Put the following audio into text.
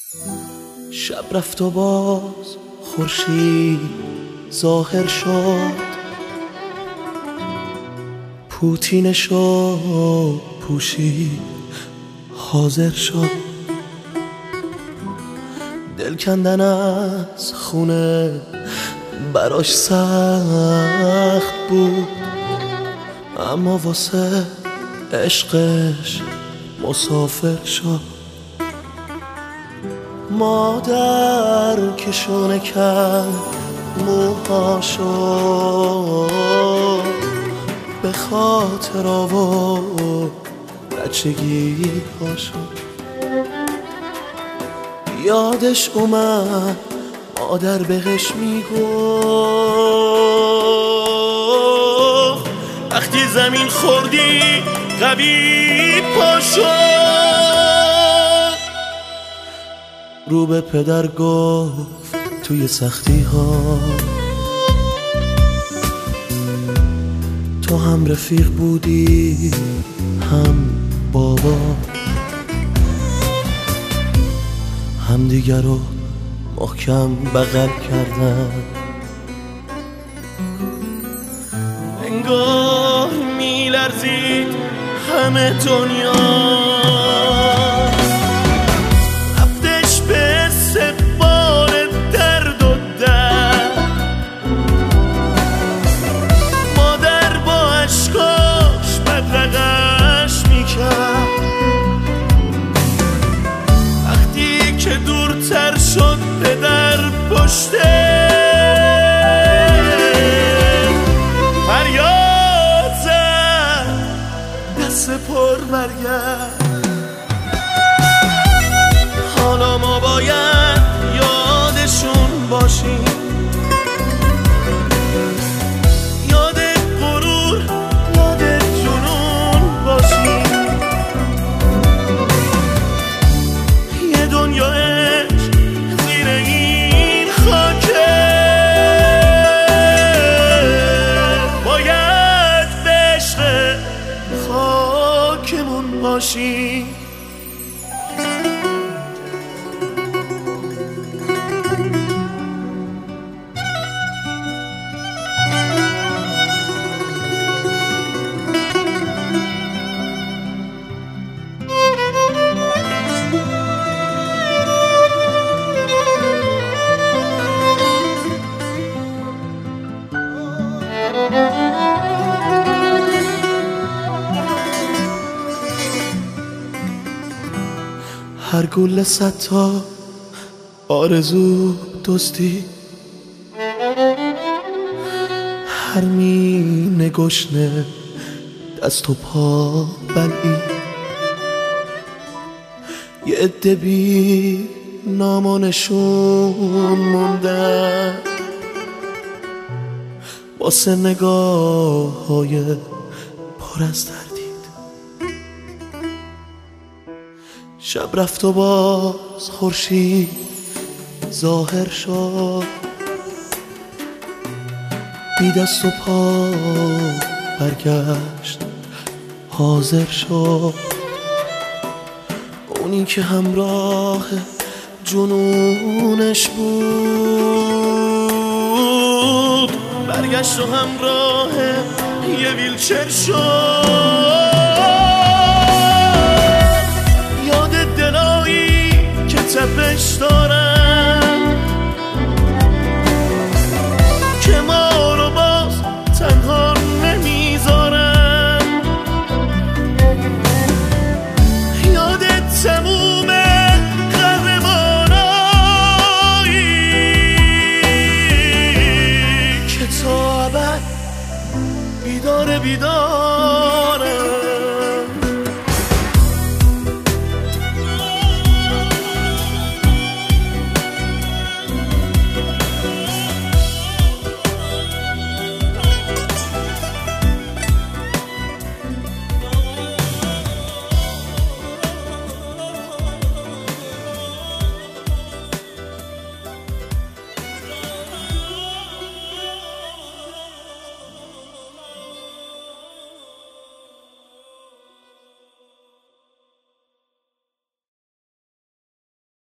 شب رفت و باز خورشید ظاهر شد، پوتینشو پوشید حاضر شد. دل کندن از خونه براش سخت بود، اما واسه عشقش مسافر شد. مادر که شونه کرد موهاشو، به خاطر آورد بچگی هاشو. یادش اومد مادر بهش میگفت وقتی زمین خوردی قوی پاشو. رو به پدر گفت توی سختی ها تو هم رفیق بودی هم بابا، هم دیگر رو محکم بغل کردن. انگار میلرزید همه دنیا، رفتش به استقبال درد و درد. مادر با عشقاش بدرقش میکرد، وقتی که دورتر شد پدر پشته فریاد زد دست پر برگرد. حالا ما باید یادشون باشیم، یاد غرور یاد جنون باشیم. یه دنیا عشق زیر این خاکه، باید به عشق خاکمون باشیم. هر گل 100 تا آرزو دزدی، هر مینه گشنه دست و پا بلعی. یه عده بی نام و نشون موندن واسه نگاه های پر از تردید. شب رفت و باز خورشید ظاهر شد، بی دست و پا برگشت حاضر شد. اونی که همراه جنونش بود برگشت و همراه یه ویلچر شد.